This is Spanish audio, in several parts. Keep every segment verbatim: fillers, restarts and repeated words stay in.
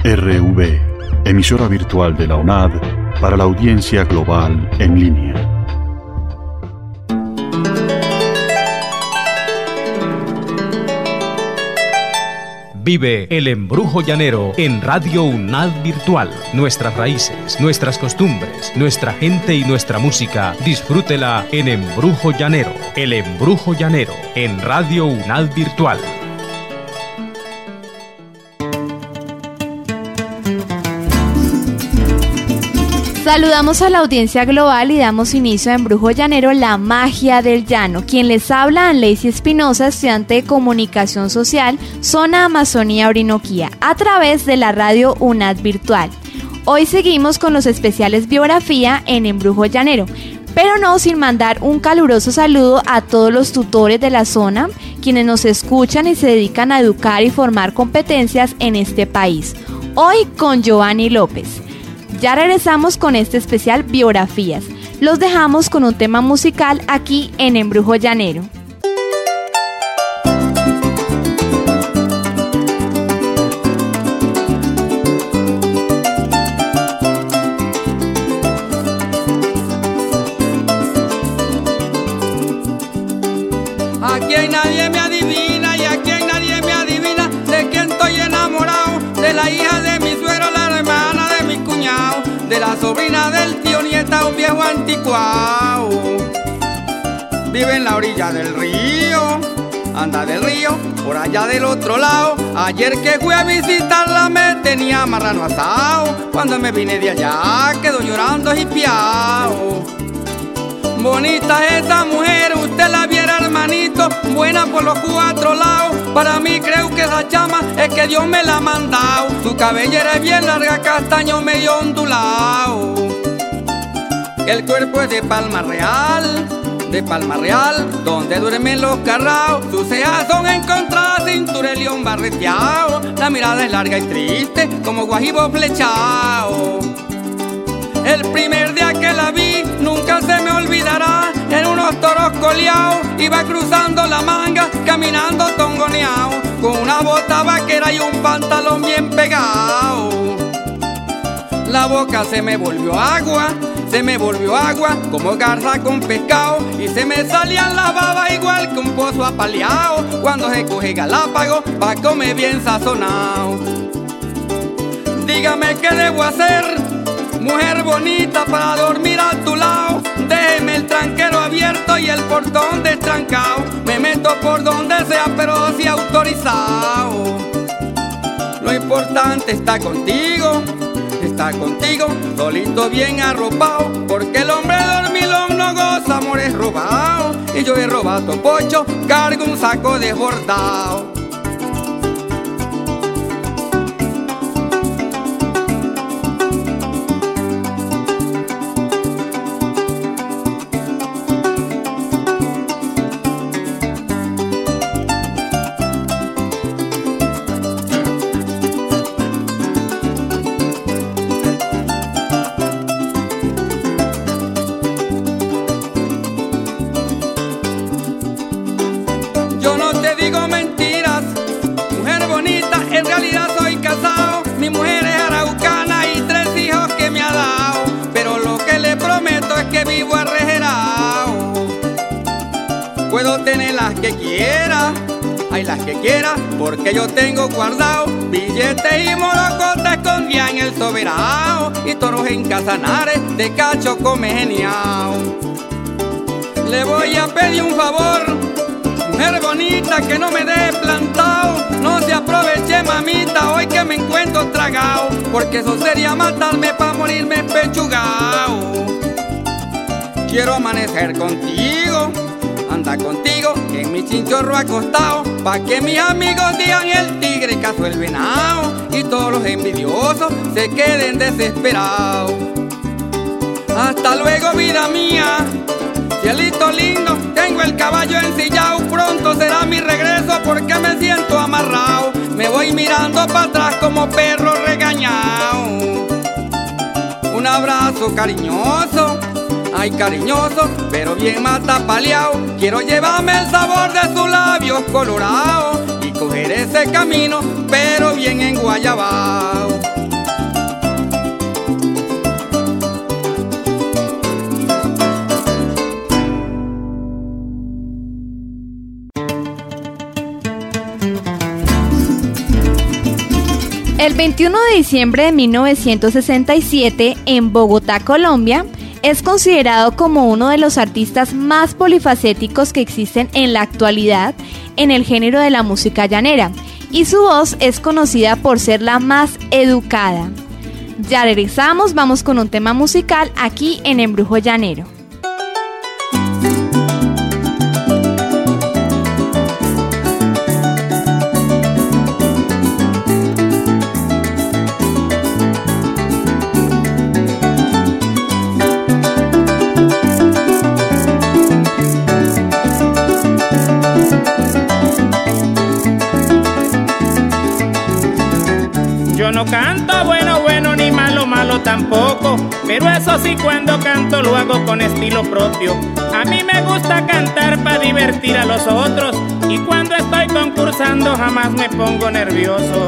R V, emisora virtual de la UNAD para la audiencia global en línea. Vive el embrujo llanero en Radio UNAD Virtual. Nuestras raíces, nuestras costumbres, nuestra gente y nuestra música. Disfrútela en Embrujo Llanero. El embrujo llanero en Radio UNAD Virtual. Saludamos a la audiencia global y damos inicio a Embrujo Llanero, la magia del llano. Quien les habla, Anleicy Espinosa, estudiante de Comunicación Social, Zona Amazonía Orinoquía, a través de la radio UNAD Virtual. Hoy seguimos con los especiales Biografía en Embrujo Llanero, pero no sin mandar un caluroso saludo a todos los tutores de la zona, quienes nos escuchan y se dedican a educar y formar competencias en este país. Hoy con Giovanni López. Ya regresamos con este especial Biografías. Los dejamos con un tema musical aquí en Embrujo Llanero. Aquí hay nadie me adivina y aquí hay nadie me adivina de quién estoy enamorado, de la hija de mi suegro, la hermana de mi cuñado, de la sobrina del tío nieta, un viejo anticuado. Vive en la orilla del río, anda del río, por allá del otro lado. Ayer que fui a visitarla me tenía marrano asado. Cuando me vine de allá quedó llorando hipiao. Bonita esa mujer, usted la viera, hermanito, buena por los cuatro lados. Para mí creo que esa chama es que Dios me la ha mandado. Su cabellera es bien larga, castaño medio ondulado. El cuerpo es de palma real, de palma real, donde duermen los carraos. Sus cejas son encontradas, cintura de león barreteado. La mirada es larga y triste, como guajibo flechado. El primer día que la vi, nunca se me olvidará. En unos toros coleados, iba cruzando la manga, caminando tongoneado, con una bota vaquera y un pantalón bien pegado. La boca se me volvió agua, se me volvió agua, como garza con pescado, y se me salían las babas igual que un pozo apaleado, cuando se coge galápago, pa' comer bien sazonado. Dígame qué debo hacer, mujer bonita, para dormir a tu lado. Déjeme el tranquero abierto y el portón destrancado. Me meto por donde sea, pero sí autorizado. Lo importante está contigo, está contigo, solito bien arropado, porque el hombre dormilón no goza amores robados. Y yo he robado pocho, cargo un saco desbordado. Puedo tener las que quiera, hay las que quiera, porque yo tengo guardado billetes y morocotes escondía en el soberano, y toros en casanares de cacho come genial. Le voy a pedir un favor, mujer bonita, que no me deje plantado. No se aproveche, mamita, hoy que me encuentro tragado, porque eso sería matarme pa' morirme pechugao. Quiero amanecer contigo, anda contigo en mi chinchorro acostado, pa' que mis amigos digan el tigre cazó el venado, y todos los envidiosos se queden desesperados. Hasta luego, vida mía, cielito lindo, tengo el caballo ensillado, pronto será mi regreso porque me siento amarrado. Me voy mirando para atrás como perro regañado. Un abrazo cariñoso, ay cariñoso, pero bien mata paleado. Quiero llevarme el sabor de sus labios colorados y coger ese ese camino, pero bien en Guayabao. El veintiuno de diciembre de mil novecientos sesenta y siete, en Bogotá, Colombia, es considerado como uno de los artistas más polifacéticos que existen en la actualidad en el género de la música llanera, y su voz es conocida por ser la más educada. Ya regresamos, vamos con un tema musical aquí en Embrujo Llanero. Yo no canto bueno, bueno, ni malo, malo tampoco, pero eso sí, cuando canto lo hago con estilo propio. A mí me gusta cantar para divertir a los otros, y cuando estoy concursando jamás me pongo nervioso.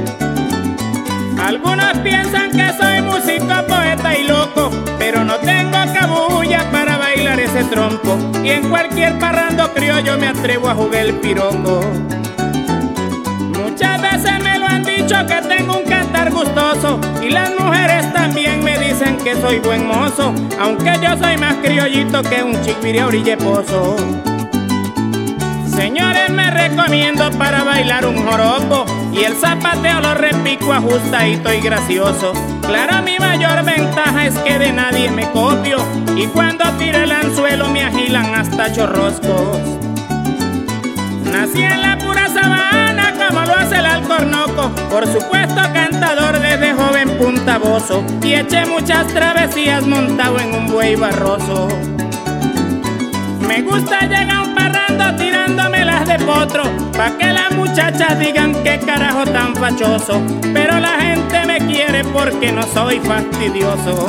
Algunos piensan que soy músico, poeta y loco, pero no tengo cabulla para bailar ese trompo, y en cualquier parrando criollo me atrevo a jugar el piroco. Muchas veces me lo han dicho que tengo un cantar gustoso, y las mujeres también me dicen que soy buen mozo, aunque yo soy más criollito que un chiquire orilleposo. Señores, me recomiendo para bailar un joropo, y el zapateo lo repico ajustadito y gracioso. Claro, mi mayor ventaja es que de nadie me copio, y cuando tiro el anzuelo me agilan hasta chorroscos. Nací en la pura sabana como lo hace el alcornoco, por supuesto cantador desde joven puntaboso, y eché muchas travesías montado en un buey barroso. Me gusta llegar a un parrando tirándomelas de potro, pa' que las muchachas digan qué carajo tan fachoso, pero la gente me quiere porque no soy fastidioso.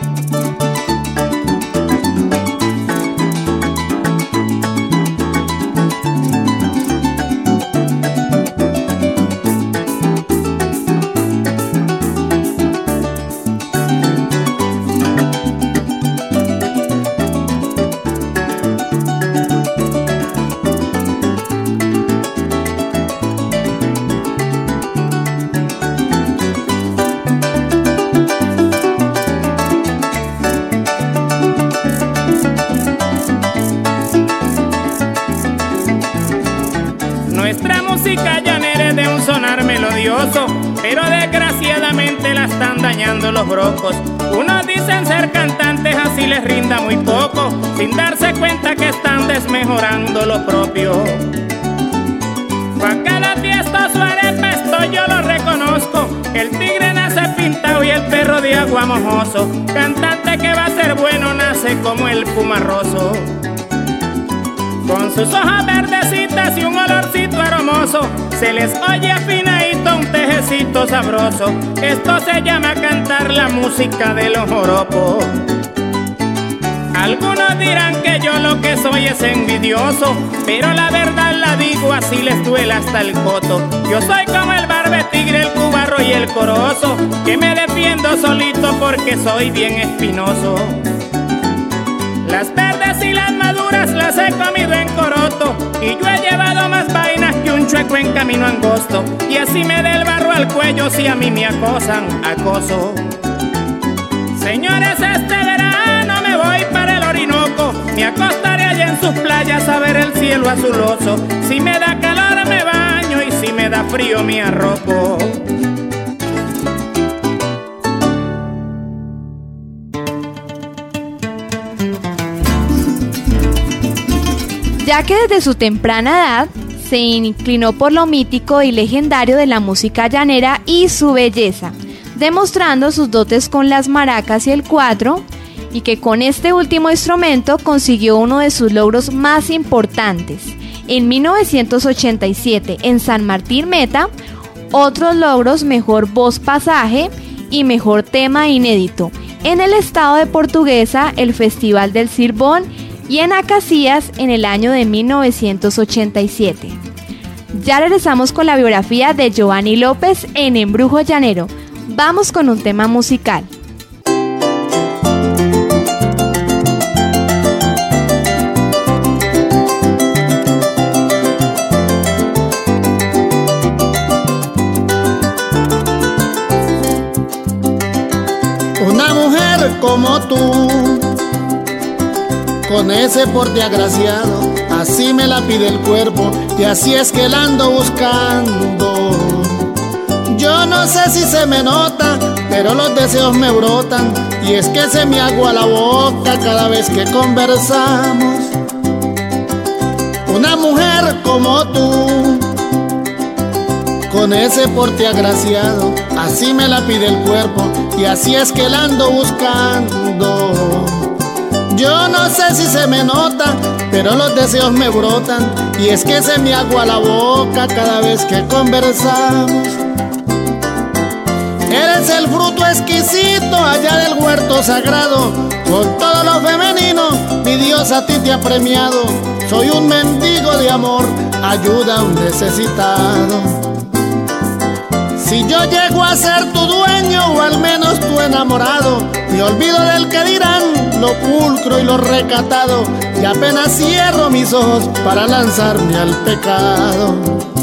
Nuestra música llanera es de un sonar melodioso, pero desgraciadamente la están dañando los brocos. Unos dicen ser cantantes así les rinda muy poco, sin darse cuenta que están desmejorando lo propio. Pa' cada fiesta su arepa esto yo lo reconozco, el tigre nace pintado y el perro de agua mojoso, cantante que va a ser bueno nace como el pumarroso. Con sus hojas verdecitas y un olorcito aromoso, se les oye afinadito un tejecito sabroso. Esto se llama cantar la música de los joropos. Algunos dirán que yo lo que soy es envidioso, pero la verdad la digo así les duela hasta el coto. Yo soy como el barbetigre, el cubarro y el corozo, que me defiendo solito porque soy bien espinoso. Las verdes y las maduras las he comido en coroto, y yo he llevado más vainas que un chueco en camino angosto, y así me da el barro al cuello si a mí me acosan, acoso. Señores, este verano me voy para el Orinoco, me acostaré allá en sus playas a ver el cielo azuloso. Si me da calor me baño y si me da frío me arropo. Ya que desde su temprana edad se inclinó por lo mítico y legendario de la música llanera y su belleza, demostrando sus dotes con las maracas y el cuatro, y que con este último instrumento consiguió uno de sus logros más importantes. En mil novecientos ochenta y siete, en San Martín Meta, otros logros: mejor voz pasaje y mejor tema inédito. En el estado de Portuguesa, el Festival del Cirbón, y en Acacías en el año de mil novecientos ochenta y siete. Ya regresamos con la biografía de Giovanni López en Embrujo Llanero. Vamos con un tema musical. Una mujer como tú, con ese porte agraciado, así me la pide el cuerpo y así es que la ando buscando. Yo no sé si se me nota, pero los deseos me brotan y es que se me agua la boca cada vez que conversamos. Una mujer como tú, con ese porte agraciado, así me la pide el cuerpo y así es que la ando buscando. Yo no sé si se me nota, pero los deseos me brotan y es que se me agua la boca cada vez que conversamos. Eres el fruto exquisito allá del huerto sagrado, con todo lo femenino mi Dios a ti te ha premiado. Soy un mendigo de amor, ayuda a un necesitado. Si yo llego a ser tu dueño o al menos tu enamorado, me olvido del que dirán, lo pulcro y lo recatado, y apenas cierro mis ojos para lanzarme al pecado.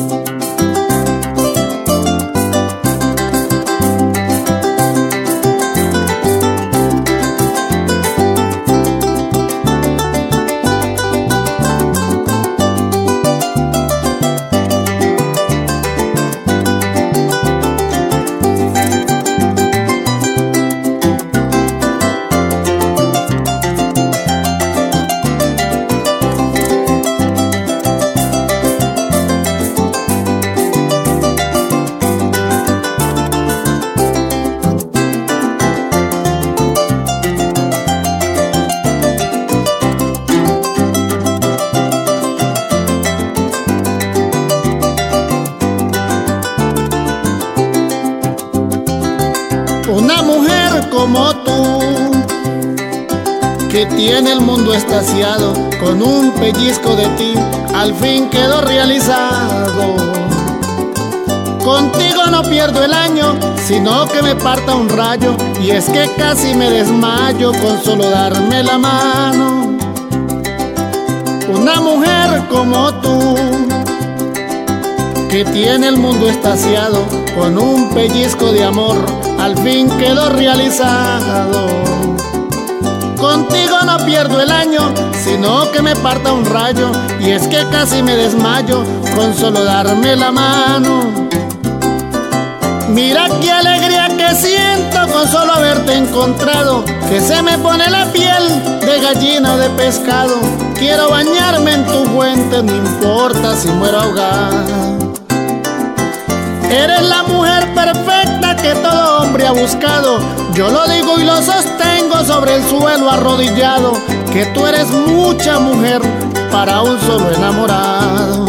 Una mujer como tú, que tiene el mundo estaciado, con un pellizco de ti, al fin quedó realizado. Contigo no pierdo el año, sino que me parta un rayo, y es que casi me desmayo con solo darme la mano. Una mujer como tú, que tiene el mundo estaciado, con un pellizco de amor, al fin quedó realizado. Contigo no pierdo el año, sino que me parta un rayo, y es que casi me desmayo con solo darme la mano. Mira qué alegría que siento con solo haberte encontrado, que se me pone la piel de gallina o de pescado. Quiero bañarme en tu fuente, no importa si muero ahogado. Eres la mujer perfecta que todo hombre ha buscado. Yo lo digo y lo sostengo sobre el suelo arrodillado, que tú eres mucha mujer para un solo enamorado.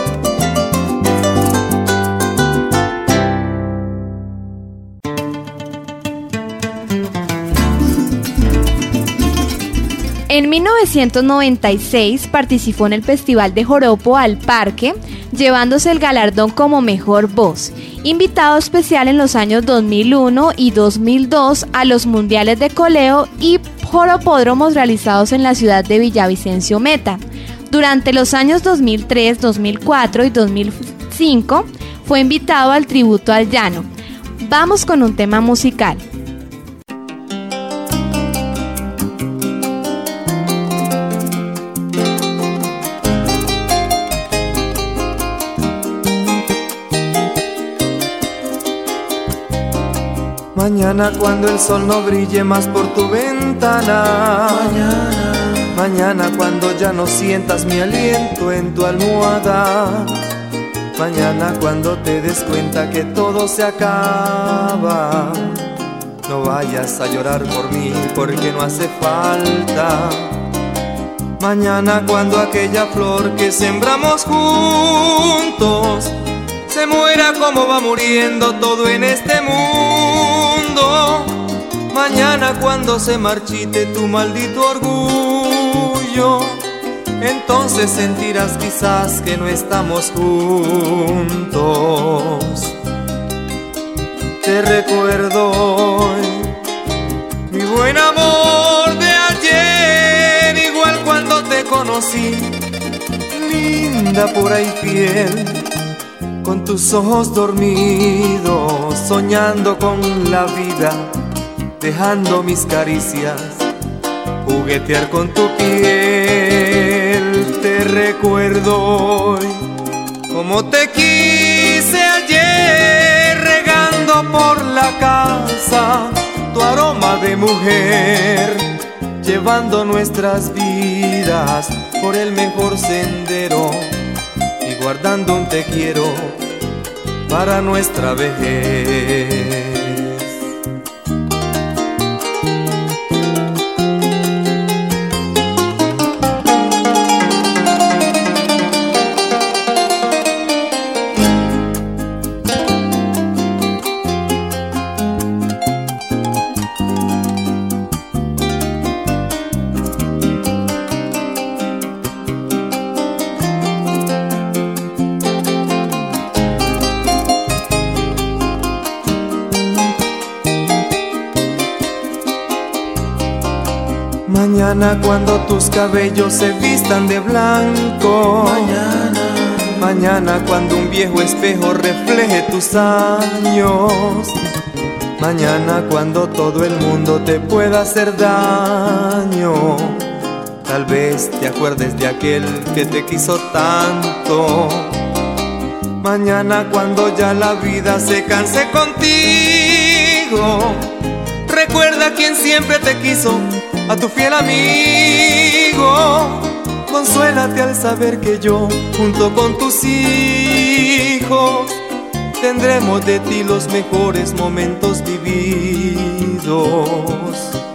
En mil novecientos noventa y seis participó en el Festival de Joropo al Parque, llevándose el galardón como mejor voz. Invitado especial en los años dos mil uno y dos mil dos a los Mundiales de Coleo y Joropódromos realizados en la ciudad de Villavicencio Meta. Durante los años dos mil tres, dos mil cuatro y dos mil cinco fue invitado al Tributo al Llano. Vamos con un tema musical. Mañana cuando el sol no brille más por tu ventana, mañana, mañana cuando ya no sientas mi aliento en tu almohada, mañana cuando te des cuenta que todo se acaba, no vayas a llorar por mí porque no hace falta. Mañana cuando aquella flor que sembramos juntos se muera como va muriendo todo en este mundo. Mañana cuando se marchite tu maldito orgullo entonces sentirás quizás que no estamos juntos. Te recuerdo hoy, mi buen amor de ayer, igual cuando te conocí, linda, pura y fiel, con tus ojos dormidos, soñando con la vida, dejando mis caricias juguetear con tu piel. Te recuerdo hoy, como te quise ayer, regando por la casa tu aroma de mujer, llevando nuestras vidas por el mejor sendero y guardando un te quiero para nuestra vejez. Mañana cuando tus cabellos se vistan de blanco, mañana, mañana cuando un viejo espejo refleje tus años, mañana cuando todo el mundo te pueda hacer daño, tal vez te acuerdes de aquel que te quiso tanto. Mañana cuando ya la vida se canse contigo, recuerda a quien siempre te quiso, a tu fiel amigo. Consuélate al saber que yo, junto con tus hijos, tendremos de ti los mejores momentos vividos.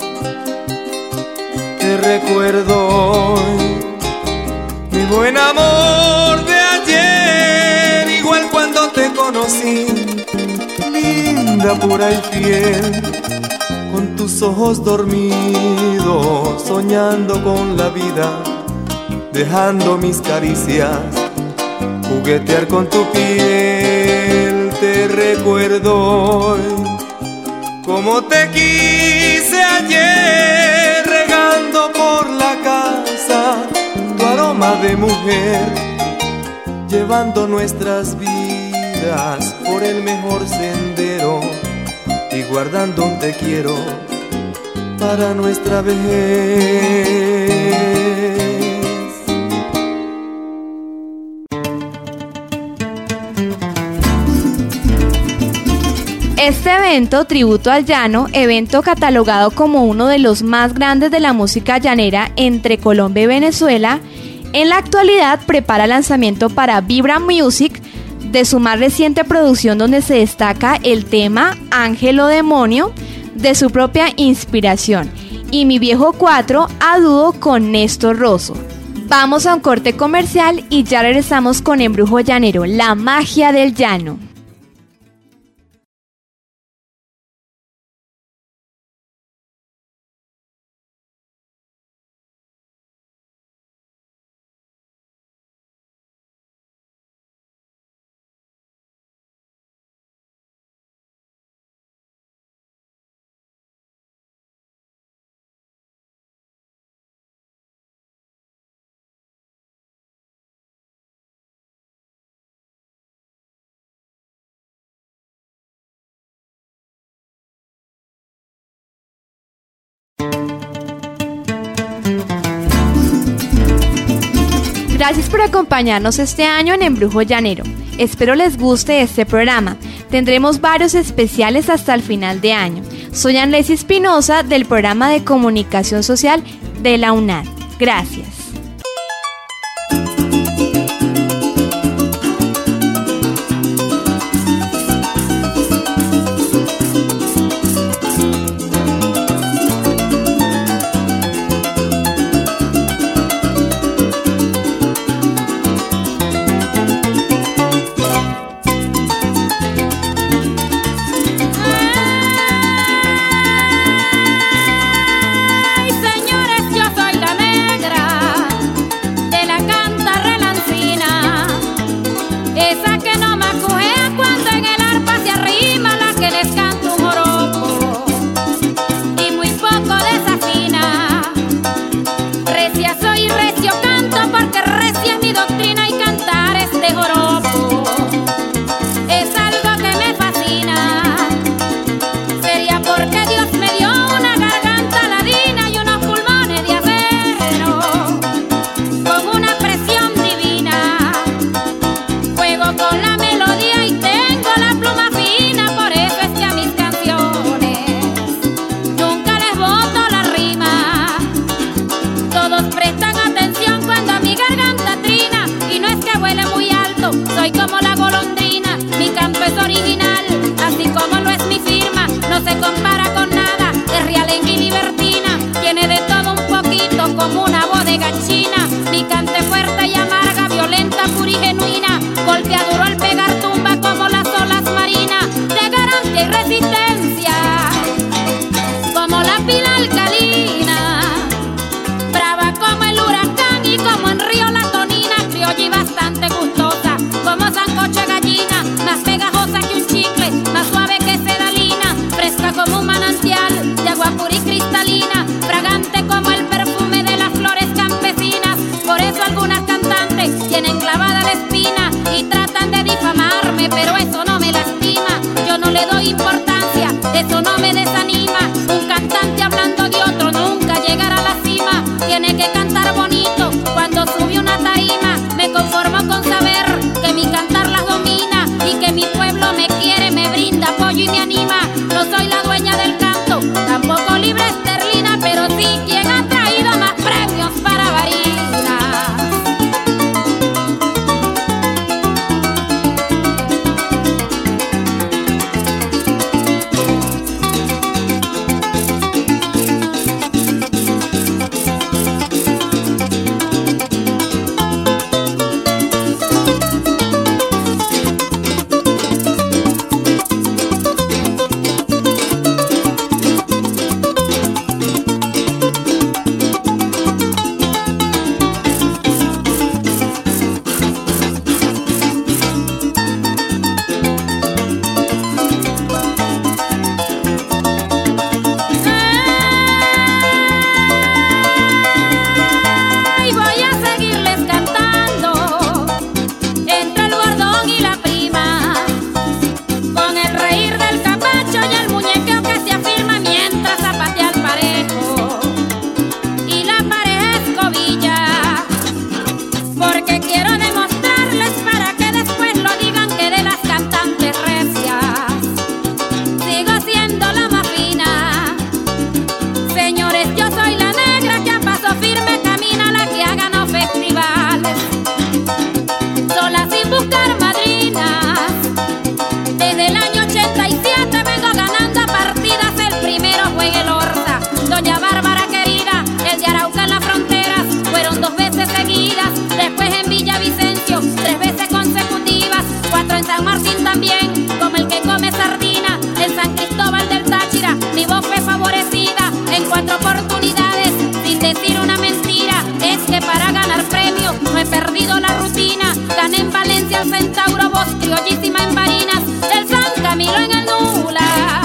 Te recuerdo hoy, mi buen amor de ayer, igual cuando te conocí, linda, pura y fiel, con tus ojos dormidos, soñando con la vida, dejando mis caricias juguetear con tu piel. Te recuerdo hoy, como te quise ayer, regando por la casa tu aroma de mujer, llevando nuestras vidas por el mejor sendero y guardando un te quiero para nuestra vejez. Este evento, Tributo al Llano, evento catalogado como uno de los más grandes de la música llanera entre Colombia y Venezuela, en la actualidad prepara el lanzamiento para Vibra Music de su más reciente producción, donde se destaca el tema Ángel o Demonio, de su propia inspiración, y Mi Viejo cuatro a dúo con Néstor Rosso. Vamos a un corte comercial y ya regresamos con Embrujo Llanero, la magia del llano. Gracias por acompañarnos este año en Embrujo Llanero. Espero les guste este programa. Tendremos varios especiales hasta el final de año. Soy Anlesia Espinosa del programa de comunicación social de la UNAD. Gracias. Ay, señores, yo soy la negra. es original, así como lo es mi firma, no se compara con nada, es realenga y libertina, tiene de todo un poquito como una bodega china, picante, fuerte y amarga, violenta, pura y genuina, golpea duro al pegar tumba como las olas marinas, de garantía y resistencia, como la pila alcalina, brava como el huracán y como en río la tonina, criolla y bastante gustosa, como sancocho de gallina, más pegajosa que un chicle, más suave que sedalina, fresca como un manantial, de agua pura y cristalina, fragante como el perfume de las flores campesinas, por eso algunas cantantes tienen clavada la espina y tratan de difamarme, pero eso no me lastima, yo no le doy importancia, eso no me desanima, un cantante hablando de otro nunca llegará a la cima, tiene que cantar bonito cuando sube una tarima, me conformo con saber que mi cantar las domina y que mi pueblo me quiere, me brinda apoyo y me anima, no soy la dueña del canto, tampoco libre esterlina, pero sí quien ha traído más premios para Barinas. Centauro, voz criollísima en Barinas, del San Camilo en el Nula,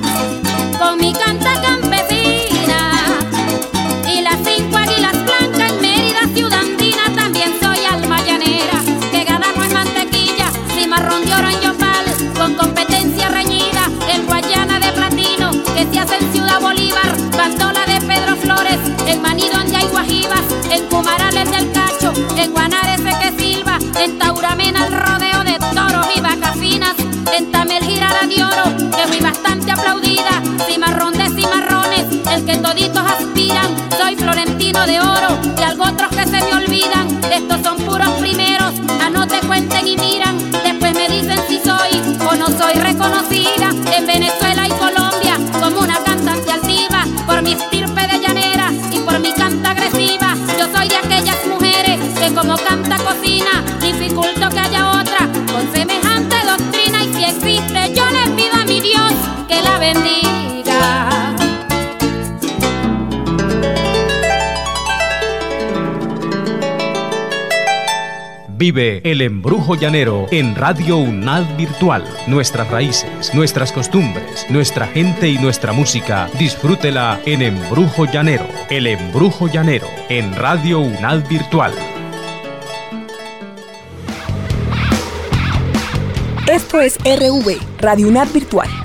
con mi canta campesina, y las cinco águilas blancas en Mérida, ciudad andina, también soy alma llanera, que gana no es mantequilla, cimarrón de oro en Yopal, con competencia reñida, en Guayana de platino, que se hace en Ciudad Bolívar, Bandola de Pedro Flores, en Maní donde hay guajivas, en Cumarales del Cacho, en Guanare que silba, en Tauramena el rodeo de toros y vacas finas, en Tamel girada de oro, que fui bastante aplaudida, cimarrón de cimarrones, el que toditos aspiran, soy florentino de oro, y algo otros que se me olvidan, estos son puros primeros, a no te cuenten y miran, después me dicen si soy o no soy reconocida, en Venezuela y Colombia, como una cantante altiva, por mi estirpe de llanera y por mi canta agresiva, yo soy de aquellas mujeres que como canta cocina, dificulto que haya otra con semejante doctrina, y si existe yo le pido a mi Dios que la bendiga. Vive el embrujo llanero en Radio UNAD Virtual. Nuestras raíces, nuestras costumbres, nuestra gente y nuestra música. Disfrútela en Embrujo Llanero. El embrujo llanero en Radio UNAD Virtual. Esto es R V, Radio UNAD Virtual.